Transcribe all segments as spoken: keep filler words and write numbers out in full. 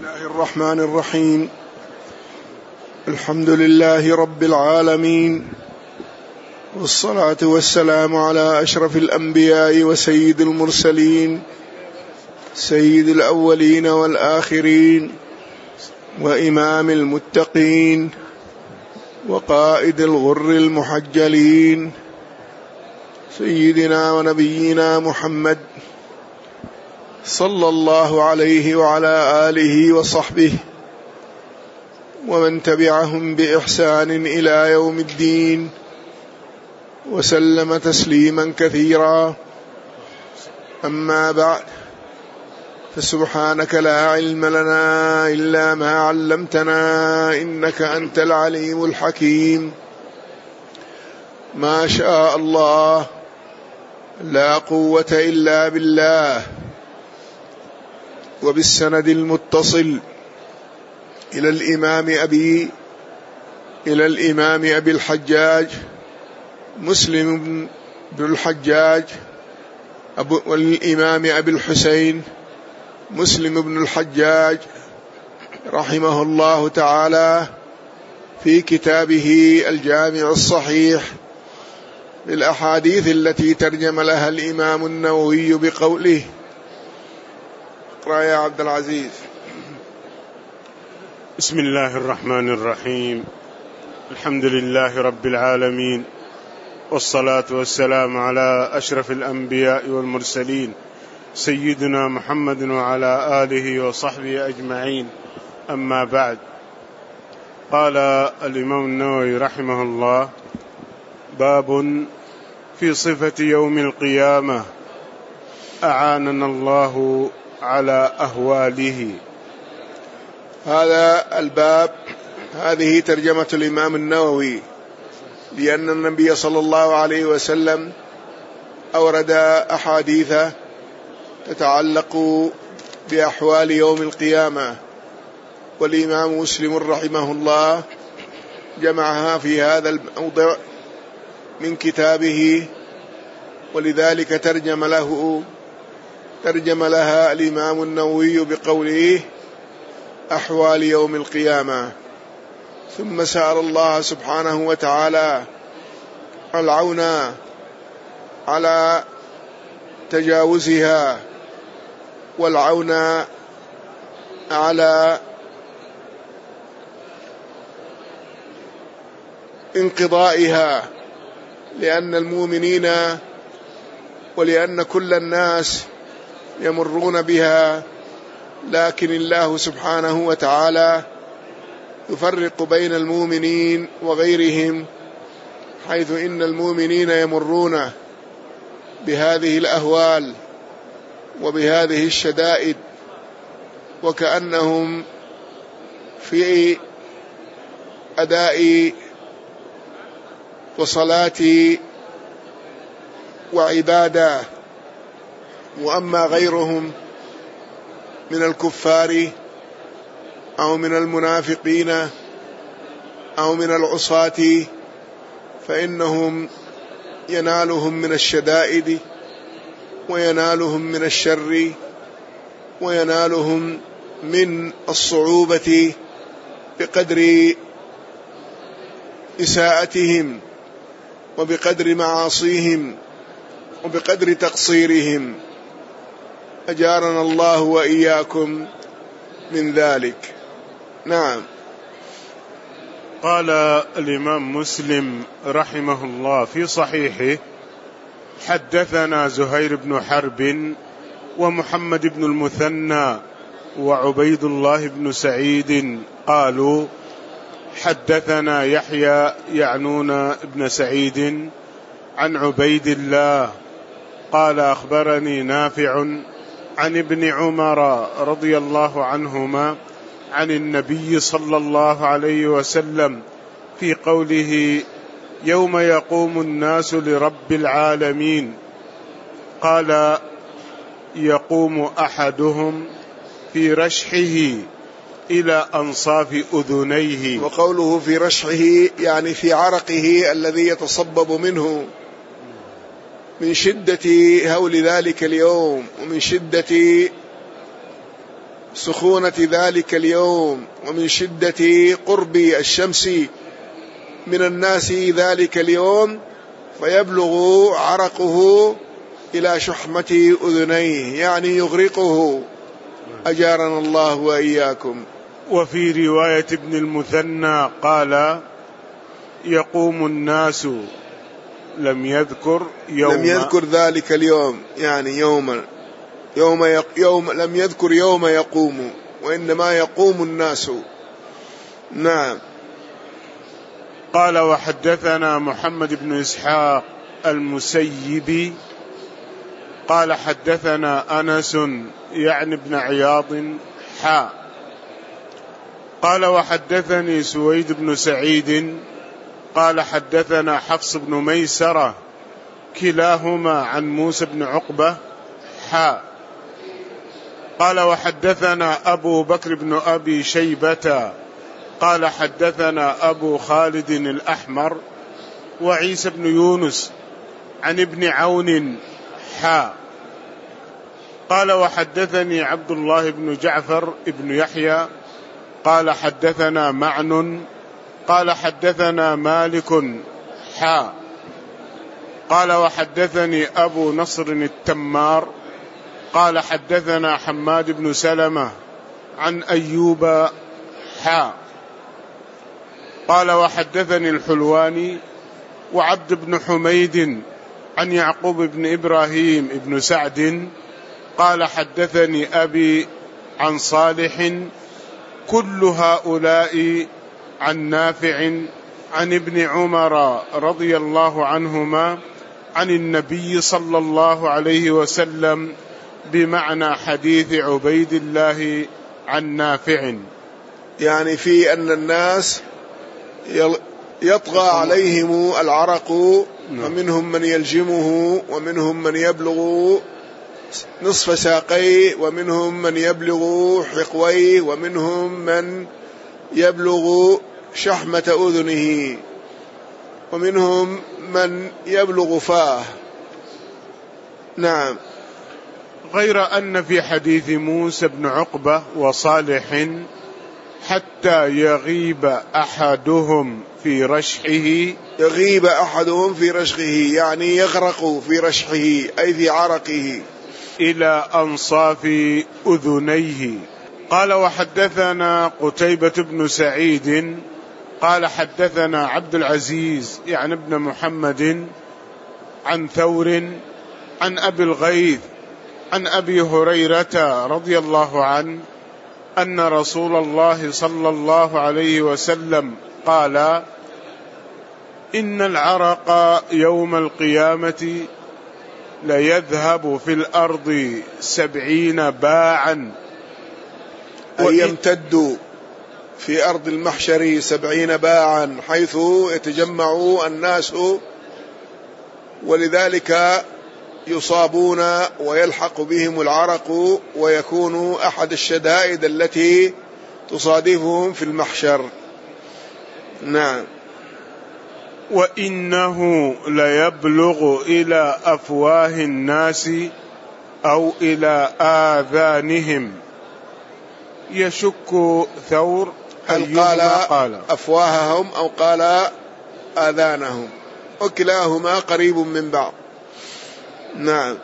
الله الرحمن الرحيم. الحمد لله رب العالمين، والصلاة والسلام على أشرف الأنبياء وسيد المرسلين، سيد الأولين والآخرين، وإمام المتقين، وقائد الغر المحجلين، سيدنا ونبينا محمد صلى الله عليه وعلى آله وصحبه ومن تبعهم بإحسان إلى يوم الدين، وسلم تسليما كثيرا. أما بعد، فسبحانك لا علم لنا إلا ما علمتنا إنك أنت العليم الحكيم. ما شاء الله، لا قوة إلا بالله. وبالسند المتصل إلى الإمام أبي إلى الإمام أبي الحجاج مسلم بن الحجاج أبو والإمام أبي الحسين مسلم بن الحجاج رحمه الله تعالى في كتابه الجامع الصحيح بالأحاديث التي ترجم لها الإمام النووي بقوله. اقرأ يا عبد العزيز. بسم الله الرحمن الرحيم. الحمد لله رب العالمين، والصلاة والسلام على أشرف الأنبياء والمرسلين، سيدنا محمد وعلى آله وصحبه أجمعين. أما بعد، قال الإمام النووي رحمه الله: باب في صفة يوم القيامة، أعاننا الله على أهواله. هذا الباب، هذه ترجمة الإمام النووي، لأن النبي صلى الله عليه وسلم أورد أحاديث تتعلق بأحوال يوم القيامة، والإمام مسلم رحمه الله جمعها في هذا الموضع من كتابه، ولذلك ترجم له ترجم لها الإمام النووي بقوله: أحوال يوم القيامة. ثم سأل الله سبحانه وتعالى العون على تجاوزها، والعون على انقضائها، لأن المؤمنين ولأن كل الناس يمرون بها، لكن الله سبحانه وتعالى يفرق بين المؤمنين وغيرهم، حيث إن المؤمنين يمرون بهذه الأهوال وبهذه الشدائد، وكأنهم في أداء وصلاة وعبادة. وأما غيرهم من الكفار أو من المنافقين أو من العصاة، فإنهم ينالهم من الشدائد، وينالهم من الشر، وينالهم من الصعوبة بقدر إساءتهم، وبقدر معاصيهم، وبقدر تقصيرهم. أجارنا الله وإياكم من ذلك. نعم. قال الإمام مسلم رحمه الله في صحيحه: حدثنا زهير بن حرب ومحمد بن المثنى وعبيد الله بن سعيد قالوا: حدثنا يحيى يعنون ابن سعيد عن عبيد الله قال: أخبرني نافع عن ابن عمر رضي الله عنهما عن النبي صلى الله عليه وسلم في قوله: يوم يقوم الناس لرب العالمين، قال: يقوم أحدهم في رشحه إلى أنصاف أذنيه. وقوله في رشحه يعني في عرقه الذي يتصبب منه من شدة هول ذلك اليوم، ومن شدة سخونة ذلك اليوم ومن شدة قرب الشمس من الناس ذلك اليوم، فيبلغ عرقه إلى شحمة أذنيه، يعني يغرقه، أجارنا الله وإياكم. وفي رواية ابن المثنى قال: يقوم الناس، لم يذكر يوم لم يذكر ذلك اليوم، يعني يوما يوم, يق يوم لم يذكر يوم يقوم، وإنما يقوم الناس. نعم. قال: وحدثنا محمد بن إسحاق المسيبي قال: حدثنا أنس يعني بن عياض حا قال: وحدثني سويد بن سعيد قال: حدثنا حفص بن ميسرة كلاهما عن موسى بن عقبة حا قال: وحدثنا أبو بكر بن أبي شيبة قال: حدثنا أبو خالد الأحمر وعيسى بن يونس عن ابن عون حا قال: وحدثني عبد الله بن جعفر بن يحيى قال: حدثنا معن قال: حدثنا مالك حا قال: وحدثني أبو نصر التمار قال: حدثنا حماد بن سلمة عن أيوب حا قال: وحدثني الحلواني وعبد بن حميد عن يعقوب بن إبراهيم بن سعد قال: حدثني أبي عن صالح، كل هؤلاء عن نافع عن ابن عمر رضي الله عنهما عن النبي صلى الله عليه وسلم بمعنى حديث عبيد الله عن نافع. يعني في أن الناس يطغى عليهم العرق، ومنهم من يلجمه، ومنهم من يبلغ نصف ساقيه، ومنهم من يبلغ حقويه، ومنهم من يبلغ شحمة أذنه، ومنهم من يبلغ فاه. نعم. غير أن في حديث موسى بن عقبة وصالح حتى يغيب أحدهم في رشحه، يغيب أحدهم في رشحه يعني يغرق في رشحه أي في عرقه، إلى أنصاف أذنيه. قال: وحدثنا قتيبة بن سعيد قال: حدثنا عبد العزيز يعني ابن محمد عن ثور عن أبي الغيث عن أبي هريرة رضي الله عنه أن رسول الله صلى الله عليه وسلم قال: إن العرق يوم القيامة ليذهب في الأرض سبعين باعا، أي يمتد في أرض المحشر سبعين باعا، حيث يتجمع الناس، ولذلك يصابون ويلحق بهم العرق، ويكون أحد الشدائد التي تصادفهم في المحشر. نعم. وإنه ليبلغ إلى أفواه الناس أو إلى آذانهم. يشك ثور هل قال, قال أفواههم أو قال آذانهم، وكلاهما قريب من بعض. نعم.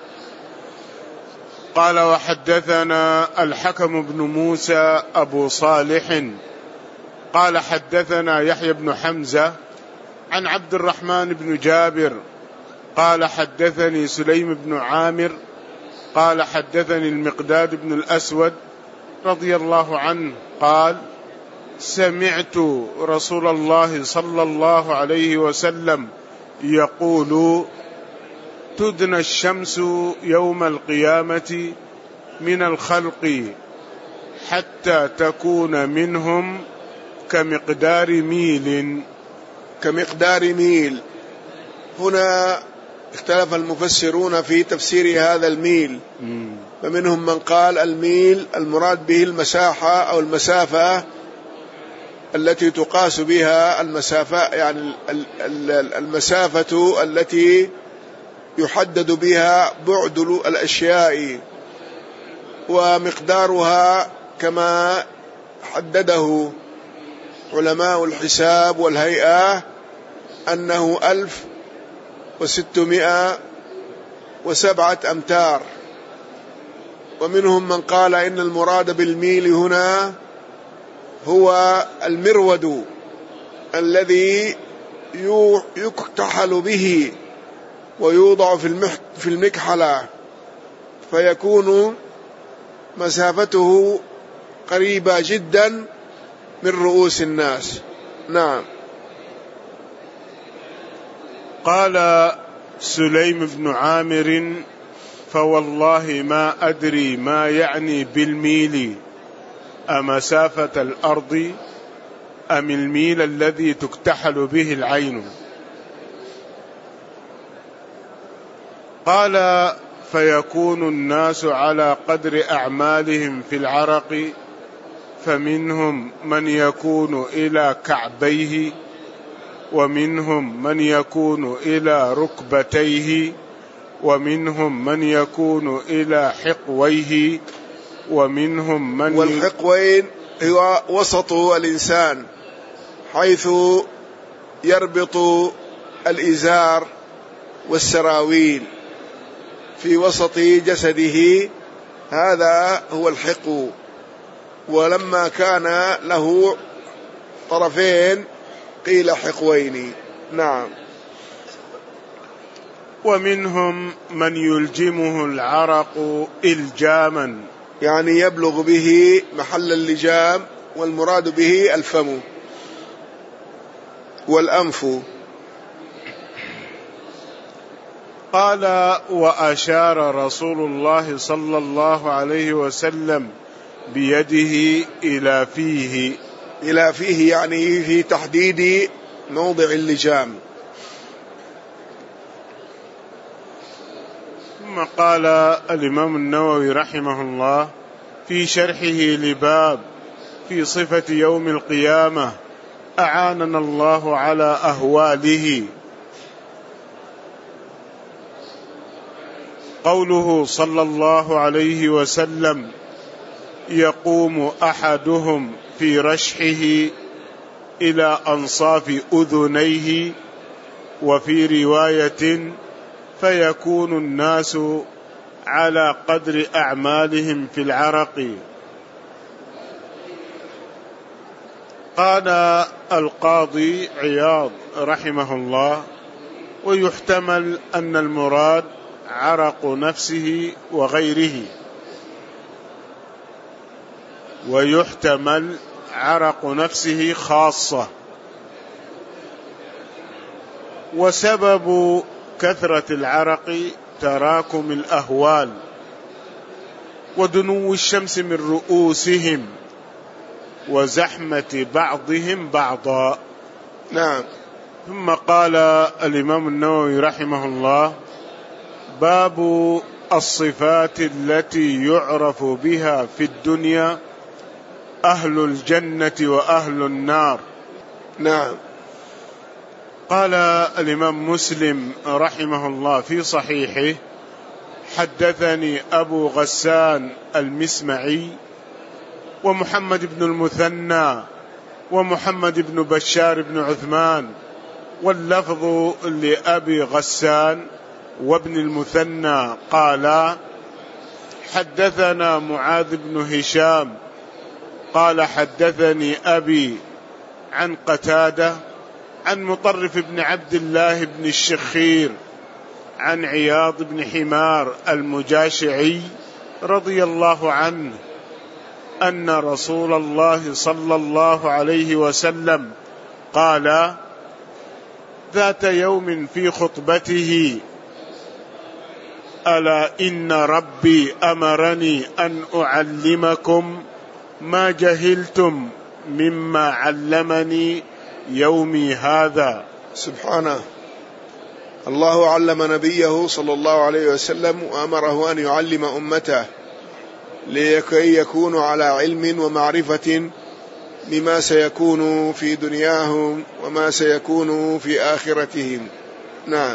قال: وحدثنا الحكم بن موسى أبو صالح قال: حدثنا يحيى بن حمزة عن عبد الرحمن بن جابر قال: حدثني سليم بن عامر قال: حدثني المقداد بن الأسود رضي الله عنه قال: سمعت رسول الله صلى الله عليه وسلم يقول: تدنى الشمس يوم القيامة من الخلق حتى تكون منهم كمقدار ميل. كمقدار ميل. هنا اختلف المفسرون في تفسير هذا الميل، فمنهم من قال الميل المراد به المساحة أو المسافة التي تقاس بها المسافة، يعني المسافة التي يحدد بها بعد الأشياء، ومقدارها كما حدده علماء الحساب والهيئة أنه ألف وستمائة وسبعة أمتار، ومنهم من قال إن المراد بالميل هنا هو المرود الذي يكتحل به ويوضع في المكحلة، فيكون مسافته قريبة جدا من رؤوس الناس. نعم. قال سليم بن عامر: فوالله ما أدري ما يعني بالميل، أمسافة الأرض أم الميل الذي تكتحل به العين؟ قال: فيكون الناس على قدر أعمالهم في العرق، فمنهم من يكون إلى كعبيه، ومنهم من يكون إلى ركبتيه، ومنهم من يكون إلى حقويه، ومنهم من والحقوين هو وسط الإنسان، حيث يربط الإزار والسراويل في وسط جسده، هذا هو الحقو. ولما كان له طرفين قيل حقوين. نعم. ومنهم من يلجمه العرق إلجاما، يعني يبلغ به محل اللجام، والمراد به الفم والأنف. قال: وأشار رسول الله صلى الله عليه وسلم بيده إلى فيه. إلى فيه يعني في تحديد موضع اللجام. ثم قال الإمام النووي رحمه الله في شرحه لباب في صفة يوم القيامة: أعاننا الله على أهواله. قوله صلى الله عليه وسلم: يقوم أحدهم في رشحه إلى أنصاف أذنيه، وفي رواية: فيكون الناس على قدر أعمالهم في العرق. قال القاضي عياض رحمه الله: ويحتمل أن المراد عرق نفسه وغيره، ويحتمل عرق نفسه خاصة. وسبب كثرة العرق تراكم الأهوال ودنو الشمس من رؤوسهم وزحمة بعضهم بعضا. نعم. ثم قال الإمام النووي رحمه الله: باب الصفات التي يعرف بها في الدنيا أهل الجنة وأهل النار. نعم. قال الإمام مسلم رحمه الله في صحيحه: حدثني أبو غسان المسمعي ومحمد بن المثنى ومحمد بن بشار بن عثمان، واللفظ لأبي غسان وابن المثنى قال: حدثنا معاذ بن هشام قال حدثني أبي عن قتادة عن مطرف بن عبد الله بن الشخير عن عياض بن حمار المجاشعي رضي الله عنه أن رسول الله صلى الله عليه وسلم قال ذات يوم في خطبته: ألا إن ربي أمرني أن أعلمكم ما جهلتم مما علمني يومي هذا. سبحانه. الله علم نبيه صلى الله عليه وسلم وأمره أن يعلم أمته لكي يكونوا على علم ومعرفة بما سيكون في دنياهم وما سيكون في آخرتهم. نعم.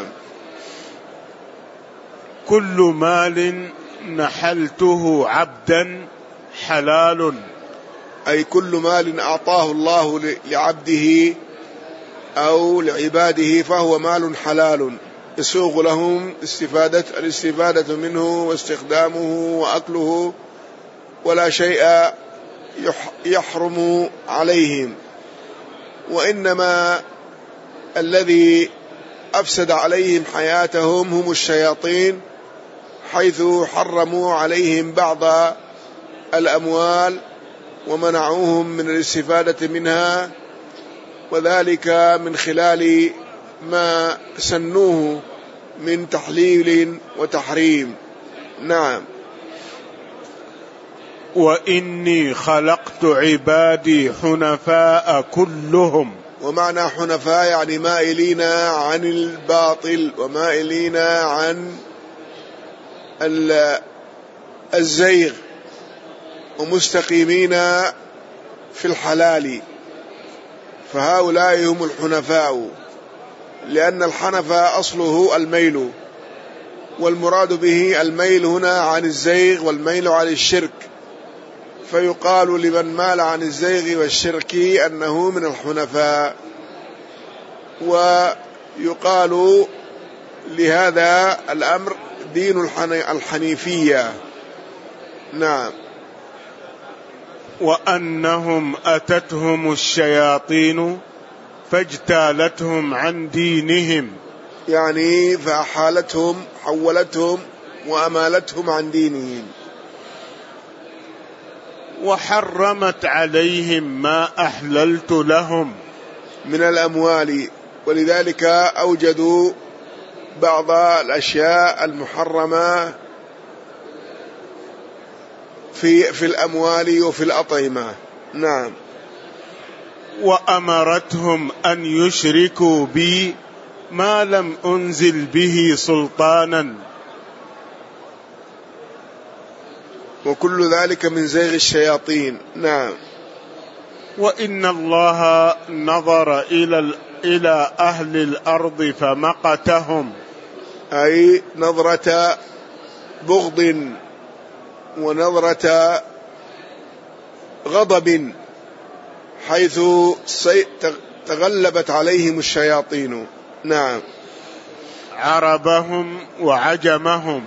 كل مال نحلته عبدا حلال أي كل مال أعطاه الله لعبده أو لعباده فهو مال حلال يسوغ لهم استفادة الاستفادة منه واستخدامه وأكله، ولا شيء يحرم عليهم. وإنما الذي أفسد عليهم حياتهم هم الشياطين، حيث حرموا عليهم بعض الأموال ومنعوهم من الاستفادة منها، وذلك من خلال ما سنوه من تحليل وتحريم. نعم. وإني خلقت عبادي حنفاء كلهم. ومعنى حنفاء يعني مائلين عن الباطل ومائلين عن الزيغ ومستقيمين في الحلال، فهؤلاء هم الحنفاء، لأن الحنفاء أصله الميل، والمراد به الميل هنا عن الزيغ والميل عن الشرك، فيقال لمن مال عن الزيغ والشرك أنه من الحنفاء، ويقال لهذا الأمر دين الحنيفية. نعم. وأنهم أتتهم الشياطين فاجتالتهم عن دينهم، يعني فأحالتهم حولتهم وأمالتهم عن دينهم. وحرمت عليهم ما أحللت لهم من الأموال، ولذلك أوجدوا بعض الأشياء المحرمة في في الأموال وفي الأطعمة. نعم. وأمرتهم أن يشركوا بي ما لم أنزل به سلطانا، وكل ذلك من زيغ الشياطين. نعم. وإن الله نظر إلى إلى أهل الأرض فمقتهم، أي نظرة بغض ونظرة غضب، حيث تغلبت عليهم الشياطين. نعم. عربهم وعجمهم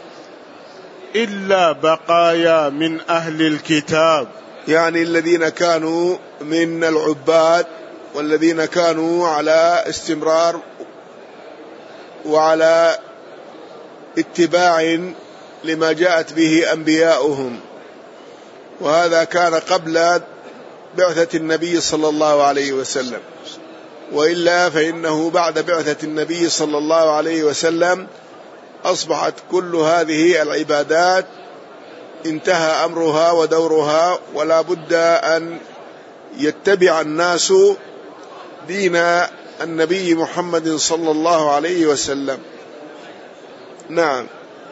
إلا بقايا من أهل الكتاب، يعني الذين كانوا من العباد والذين كانوا على استمرار وعلى اتباع لما جاءت به أنبياؤهم، وهذا كان قبل بعثة النبي صلى الله عليه وسلم، وإلا فإنه بعد بعثة النبي صلى الله عليه وسلم أصبحت كل هذه العبادات انتهى أمرها ودورها، ولا بد أن يتبع الناس دين النبي محمد صلى الله عليه وسلم. نعم.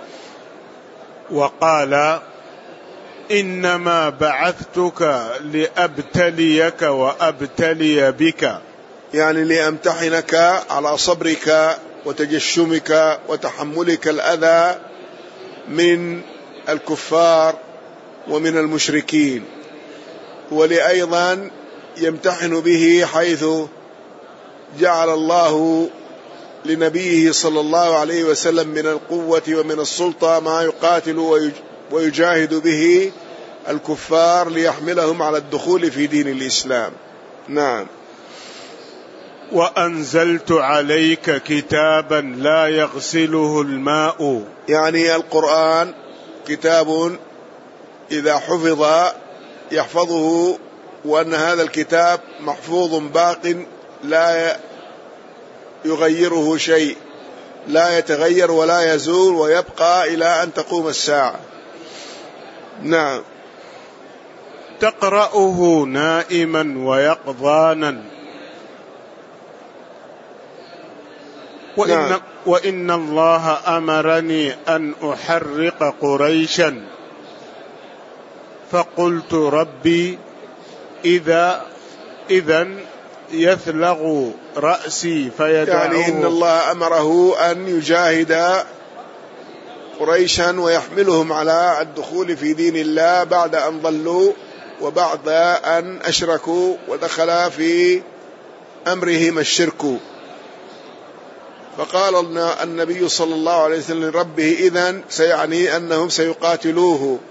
وقال إنما بعثتك لأبتليك وأبتلي بك، يعني لأمتحنك على صبرك وتجشمك وتحملك الأذى من الكفار ومن المشركين، ولأيضا يمتحن به حيث جعل الله لنبيه صلى الله عليه وسلم من القوة ومن السلطة ما يقاتل ويجاهد به الكفار ليحملهم على الدخول في دين الإسلام. نعم. وأنزلت عليك كتابا لا يغسله الماء، يعني القرآن كتاب إذا حفظ يحفظه، وأن هذا الكتاب محفوظ باق لا يغيره شيء، لا يتغير ولا يزول ويبقى إلى أن تقوم الساعة. نعم. تقرأه نائما ويقظانا، وإن, نعم. وإن الله أمرني أن أحرق قريشا، فقلت ربي إذا إذن يثلغ رأسي فيدعوه، يعني إن الله أمره أن يجاهد قريشا ويحملهم على الدخول في دين الله بعد أن ضلوا وبعد أن أشركوا ودخل في أمرهم الشرك. فقال النبي صلى الله عليه وسلم لربه إذن سيعني أنهم سيقاتلوه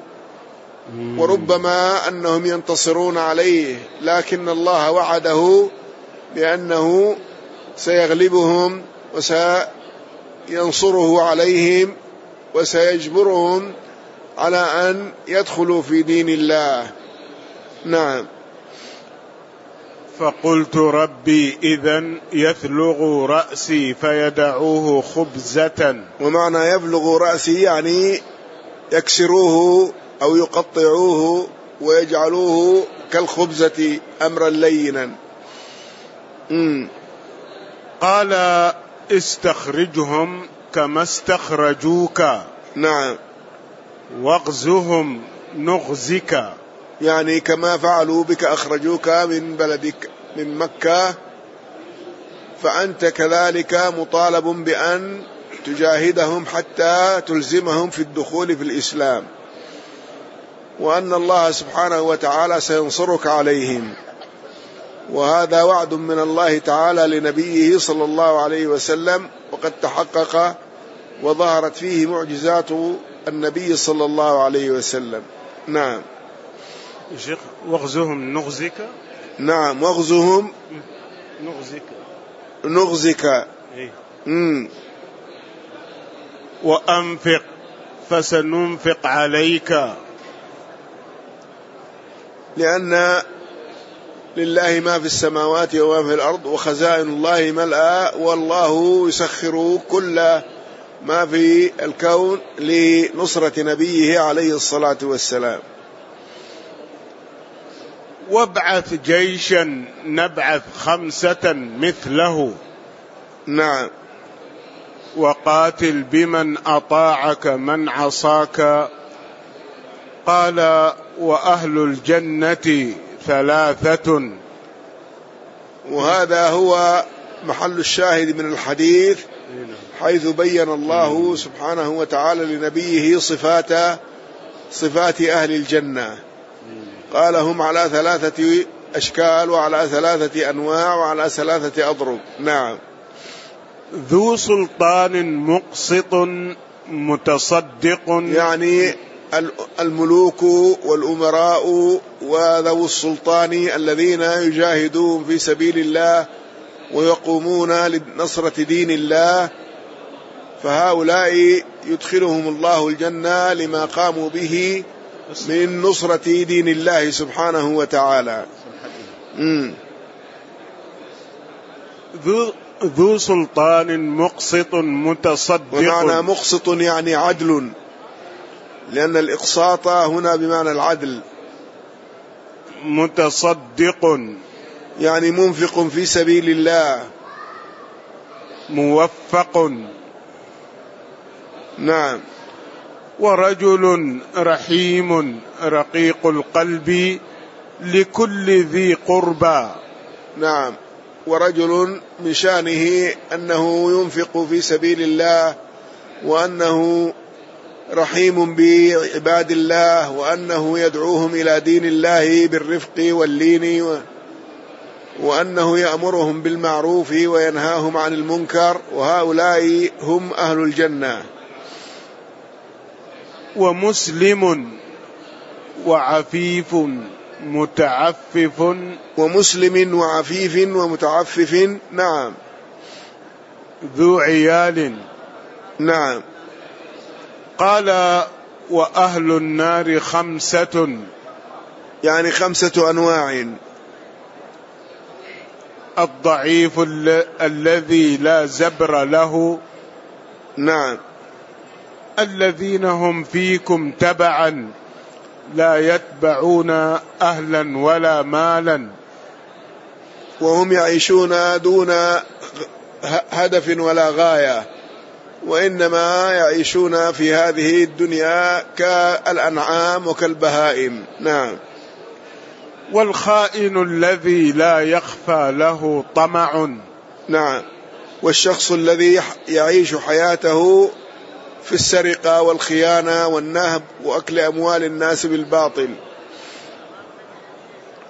وربما أنهم ينتصرون عليه، لكن الله وعده بأنه سيغلبهم وسينصره عليهم وسيجبرهم على أن يدخلوا في دين الله. نعم. فقلت ربي إذن يثلغ رأسي فيدعوه خبزة. ومعنى يبلغ رأسي يعني يكسروه أو يقطعوه ويجعلوه كالخبزة أمرا لينا. مم. قال استخرجهم كما استخرجوك. نعم. واغزهم نغزك، يعني كما فعلوا بك أخرجوك من بلدك من مكة، فأنت كذلك مطالب بأن تجاهدهم حتى تلزمهم في الدخول في الإسلام، وأن الله سبحانه وتعالى سينصرك عليهم. وهذا وعد من الله تعالى لنبيه صلى الله عليه وسلم، وقد تحقق وظهرت فيه معجزات النبي صلى الله عليه وسلم. نعم. شيخ واغزهم نغزك. نعم. واغزهم نغزك نغزك. إيه؟ مم. وأنفق فسننفق عليك، لأن لله ما في السماوات وما في الأرض وخزائن الله ملأى، والله يسخر كل ما في الكون لنصرة نبيه عليه الصلاة والسلام. وابعث جيشا نبعث خمسة مثله. نعم. وقاتل بمن أطاعك من عصاك. قال وأهل الجنة ثلاثة. وهذا هو محل الشاهد من الحديث، حيث بين الله سبحانه وتعالى لنبيه صفات صفات أهل الجنة. قال هم على ثلاثة أشكال وعلى ثلاثة أنواع وعلى ثلاثة أضرب. نعم. ذو سلطان مقسط متصدق، يعني الملوك والأمراء وذو السلطان الذين يجاهدون في سبيل الله ويقومون لنصرة دين الله، فهؤلاء يدخلهم الله الجنة لما قاموا به من نصرة دين الله سبحانه وتعالى. ذو ذو سلطان مقسط متصدق. ومعنى مقسط يعني عدل، لأن الإقساط هنا بمعنى العدل. متصدق يعني منفق في سبيل الله. موفق. نعم. ورجل رحيم رقيق القلب لكل ذي قربى. نعم. ورجل من شأنه أنه ينفق في سبيل الله، وأنه رحيم بعباد الله، وأنه يدعوهم إلى دين الله بالرفق واللين، وأنه يأمرهم بالمعروف وينهاهم عن المنكر، وهؤلاء هم أهل الجنة. ومسلم وعفيف متعفف. ومسلم وعفيف ومتعفف. نعم. ذو عيال. نعم. قال وأهل النار خمسة، يعني خمسة أنواع. الضعيف ال- الذي لا زبر له. نعم. الذين هم فيكم تبعا لا يتبعون أهلا ولا مالا، وهم يعيشون دون هدف ولا غاية، وإنما يعيشون في هذه الدنيا كالأنعام وكالبهائم. نعم. والخائن الذي لا يخفى له طمع. نعم. والشخص الذي يعيش حياته في السرقة والخيانة والنهب وأكل أموال الناس بالباطل.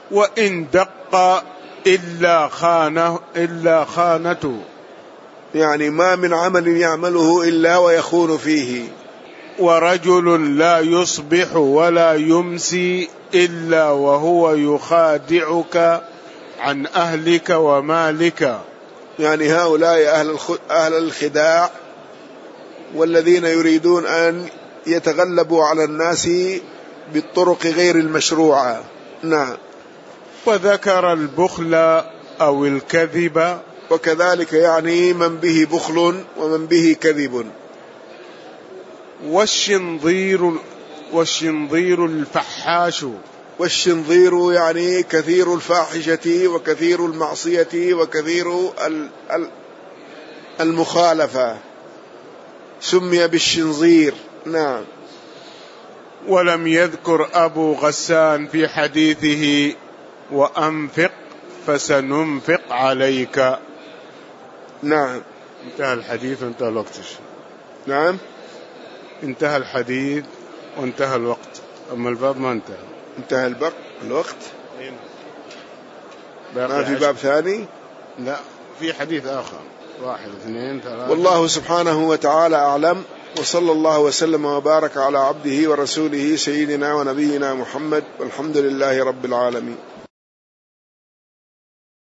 وإن دق إلا خانه إلا خانته، يعني ما من عمل يعمله إلا ويخون فيه. ورجل لا يصبح ولا يمسي إلا وهو يخادعك عن أهلك ومالك، يعني هؤلاء أهل أهل الخداع، والذين يريدون أن يتغلبوا على الناس بالطرق غير المشروعة. نعم. وذكر البخل أو الكذب، وكذلك يعني من به بخل ومن به كذب. والشنظير والشنظير الفحاش، والشنظير يعني كثير الفاحشة وكثير المعصية وكثير المخالفة، سمي بالشنظير. نعم. ولم يذكر أبو غسان في حديثه وأنفق فسننفق عليك. نعم. انتهى الحديث وانتهى الوقت. نعم، انتهى الحديث وانتهى الوقت، أما الباب ما انتهى. انتهى البق الوقت. ما في باب ثاني؟ لا، في حديث آخر، واحد اثنين ثلاثة. والله سبحانه وتعالى أعلم، وصلى الله وسلم وبارك على عبده ورسوله سيدنا ونبينا محمد، والحمد لله رب العالمين.